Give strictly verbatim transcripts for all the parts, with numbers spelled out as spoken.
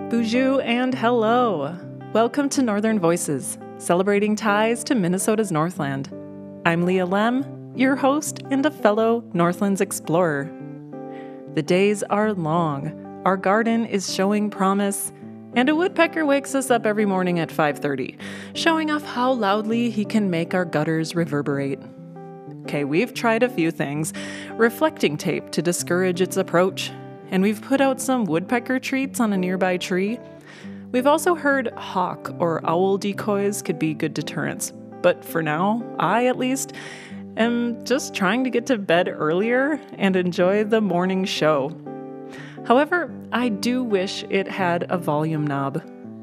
Bonjour and hello. Welcome to Northern Voices, celebrating ties to Minnesota's Northland. I'm Leah Lem, your host and a fellow Northlands explorer. The days are long, our garden is showing promise, and a woodpecker wakes us up every morning at five thirty, showing off how loudly he can make our gutters reverberate. Okay, we've tried a few things, reflecting tape to discourage its approach, and we've put out some woodpecker treats on a nearby tree. We've also heard hawk or owl decoys could be good deterrents, but for now, I at least, am just trying to get to bed earlier and enjoy the morning show. However, I do wish it had a volume knob.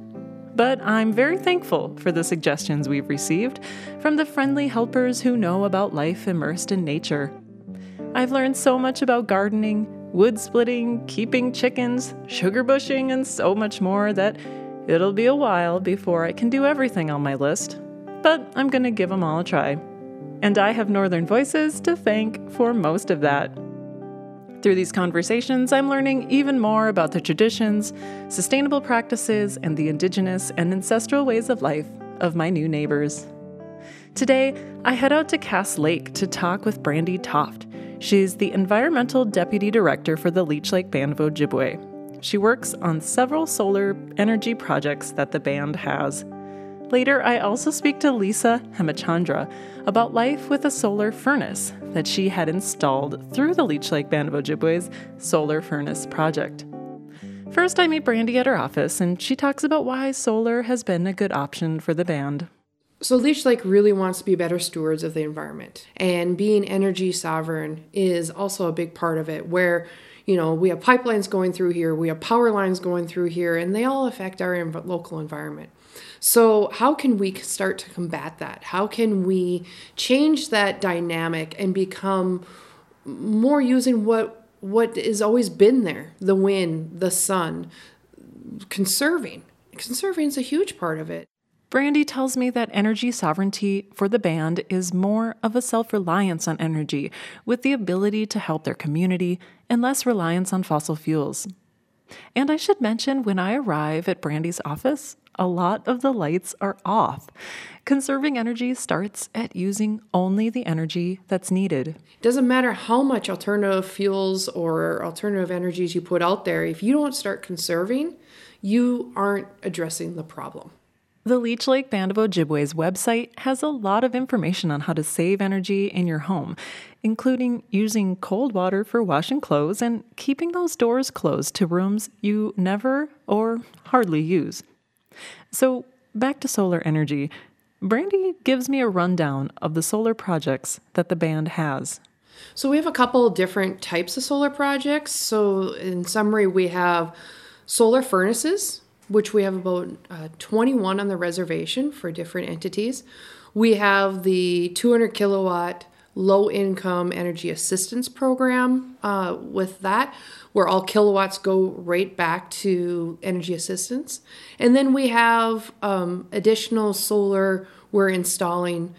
But I'm very thankful for the suggestions we've received from the friendly helpers who know about life immersed in nature. I've learned so much about gardening, wood splitting, keeping chickens, sugar bushing, and so much more that it'll be a while before I can do everything on my list. But I'm going to give them all a try. And I have Northern Voices to thank for most of that. Through these conversations, I'm learning even more about the traditions, sustainable practices, and the indigenous and ancestral ways of life of my new neighbors. Today, I head out to Cass Lake to talk with Brandy Toft. She's the Environmental Deputy Director for the Leech Lake Band of Ojibwe. She works on several solar energy projects that the band has. Later, I also speak to Lisa Hemachandra about life with a solar furnace that she had installed through the Leech Lake Band of Ojibwe's Solar Furnace project. First, I meet Brandy at her office, and she talks about why solar has been a good option for the band. So Leech Lake really wants to be better stewards of the environment, and being energy sovereign is also a big part of it, where you know, we have pipelines going through here, we have power lines going through here, and they all affect our env- local environment. So how can we start to combat that? How can we change that dynamic and become more using what what has always been there, the wind, the sun, conserving. Conserving is a huge part of it. Brandy tells me that energy sovereignty for the band is more of a self-reliance on energy, with the ability to help their community and less reliance on fossil fuels. And I should mention, when I arrive at Brandy's office, a lot of the lights are off. Conserving energy starts at using only the energy that's needed. It doesn't matter how much alternative fuels or alternative energies you put out there. If you don't start conserving, you aren't addressing the problem. The Leech Lake Band of Ojibwe's website has a lot of information on how to save energy in your home, including using cold water for washing clothes and keeping those doors closed to rooms you never or hardly use. So, back to solar energy. Brandy gives me a rundown of the solar projects that the band has. So we have a couple different types of solar projects. So in summary, we have solar furnaces, which we have about uh, twenty-one on the reservation for different entities. We have the two hundred kilowatt low-income energy assistance program uh, with that, where all kilowatts go right back to energy assistance. And then we have um, additional solar we're installing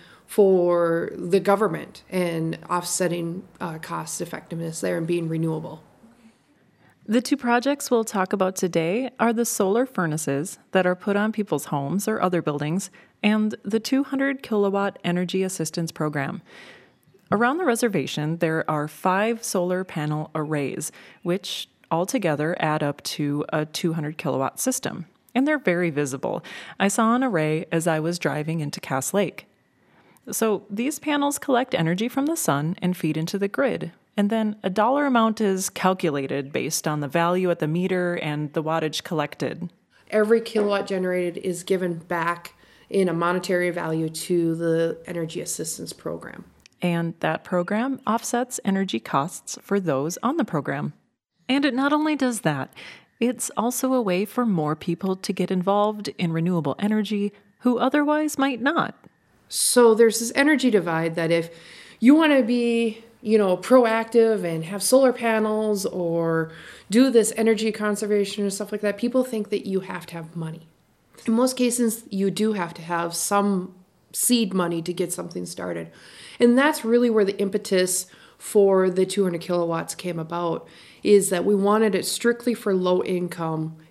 for the government and offsetting uh, cost effectiveness there and being renewable. The two projects we'll talk about today are the solar furnaces that are put on people's homes or other buildings, and the two hundred kilowatt energy assistance program. Around the reservation, there are five solar panel arrays, which altogether add up to a two hundred kilowatt system, and they're very visible. I saw an array as I was driving into Cass Lake. So these panels collect energy from the sun and feed into the grid, and then a dollar amount is calculated based on the value at the meter and the wattage collected. Every kilowatt generated is given back in a monetary value to the energy assistance program. And that program offsets energy costs for those on the program. And it not only does that, it's also a way for more people to get involved in renewable energy who otherwise might not. So there's this energy divide that if you want to be, you know, proactive and have solar panels or do this energy conservation and stuff like that, people think that you have to have money. In most cases, you do have to have some seed money to get something started. And that's really where the impetus for the two hundred kilowatts came about, is that we wanted it strictly for low income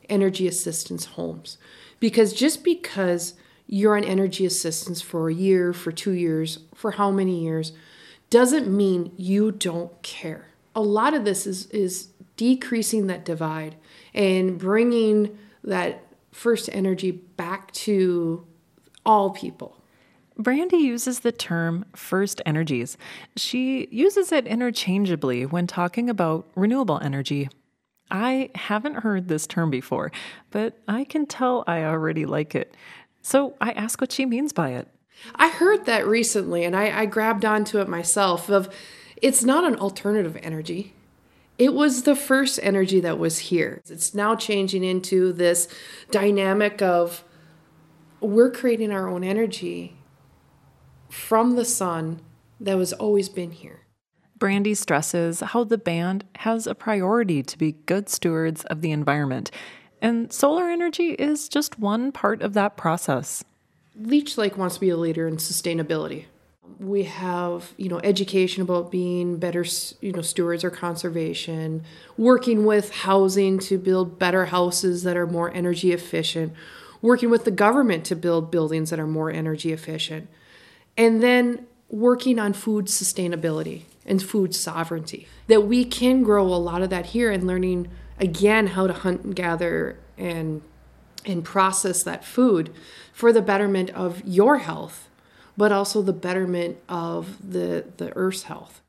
energy assistance homes. Because just because you're on energy assistance for a year, for two years, for how many years, doesn't mean you don't care. A lot of this is, is decreasing that divide and bringing that first energy back to all people. Brandy uses the term first energies. She uses it interchangeably when talking about renewable energy. I haven't heard this term before, but I can tell I already like it. So I ask what she means by it. I heard that recently, and I, I grabbed onto it myself, of it's not an alternative energy. It was the first energy that was here. It's now changing into this dynamic of we're creating our own energy from the sun that was always been here. Brandy stresses how the band has a priority to be good stewards of the environment, and solar energy is just one part of that process. Leech Lake wants to be a leader in sustainability. We have, you know, education about being better, you know, stewards or conservation, working with housing to build better houses that are more energy efficient, working with the government to build buildings that are more energy efficient, and then working on food sustainability and food sovereignty. That we can grow a lot of that here and learning, again, how to hunt and gather and and process that food for the betterment of your health, but also the betterment of the, the Earth's health.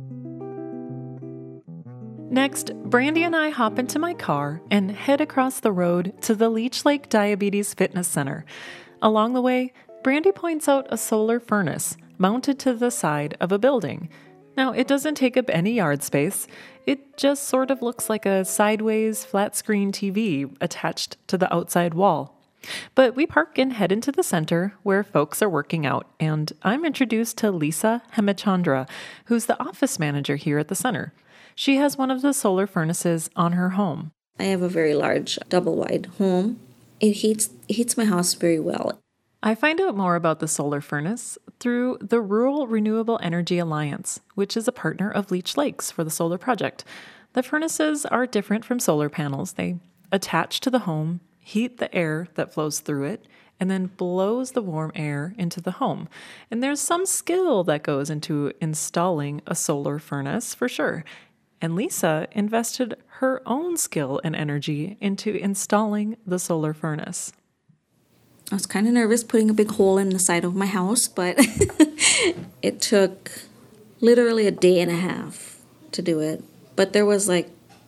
Next, Brandy and I hop into my car and head across the road to the Leech Lake Diabetes Fitness Center. Along the way, Brandy points out a solar furnace mounted to the side of a building. Now, it doesn't take up any yard space. It just sort of looks like a sideways flat-screen T V attached to the outside wall. But we park and head into the center where folks are working out, and I'm introduced to Lisa Hemachandra, who's the office manager here at the center. She has one of the solar furnaces on her home. I have a very large double-wide home. It heats heats my house very well. I find out more about the solar furnace through the Rural Renewable Energy Alliance, which is a partner of Leech Lakes for the solar project. The furnaces are different from solar panels. They attach to the home, heat the air that flows through it, and then blows the warm air into the home. And there's some skill that goes into installing a solar furnace for sure. And Lisa invested her own skill and energy into installing the solar furnace. I was kind of nervous putting a big hole in the side of my house, but it took literally a day and a half to do it. But there was like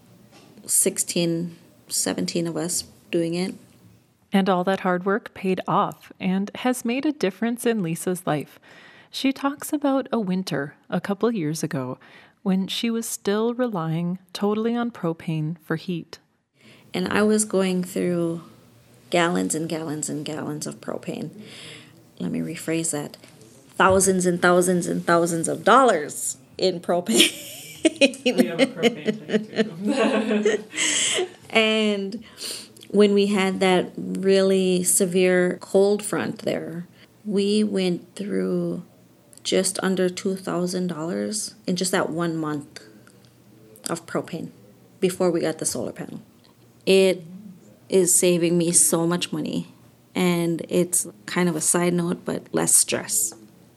sixteen, seventeen of us doing it. And all that hard work paid off and has made a difference in Lisa's life. She talks about a winter a couple years ago when she was still relying totally on propane for heat. And I was going through gallons and gallons and gallons of propane. Let me rephrase that. Thousands and thousands and thousands of dollars in propane. We have a propane tank too. And when we had that really severe cold front there, we went through just under two thousand dollars in just that one month of propane before we got the solar panel. It is saving me so much money, and it's kind of a side note, but less stress.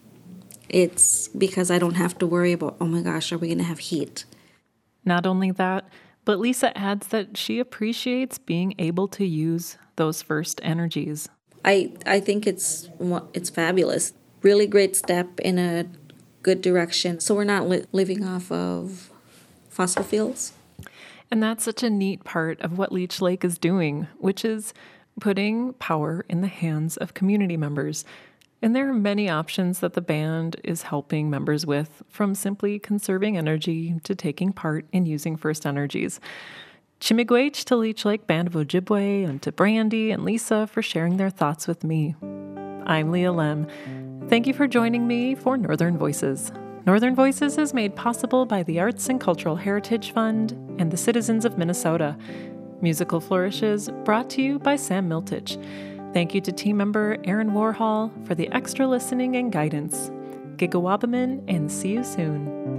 It's because I don't have to worry about, oh my gosh, are we going to have heat? Not only that, but Lisa adds that she appreciates being able to use those first energies. I, I think it's it's fabulous. Really great step in a good direction. So we're not li- living off of fossil fuels. And that's such a neat part of what Leech Lake is doing, which is putting power in the hands of community members. And there are many options that the band is helping members with, from simply conserving energy to taking part in using first energies. Chimigwech to Leech Lake Band of Ojibwe, and to Brandy and Lisa for sharing their thoughts with me. I'm Leah Lem. Thank you for joining me for Northern Voices. Northern Voices is made possible by the Arts and Cultural Heritage Fund and the citizens of Minnesota. Musical Flourishes brought to you by Sam Miltich. Thank you to team member Aaron Warhol for the extra listening and guidance. Gigawabamin, and see you soon.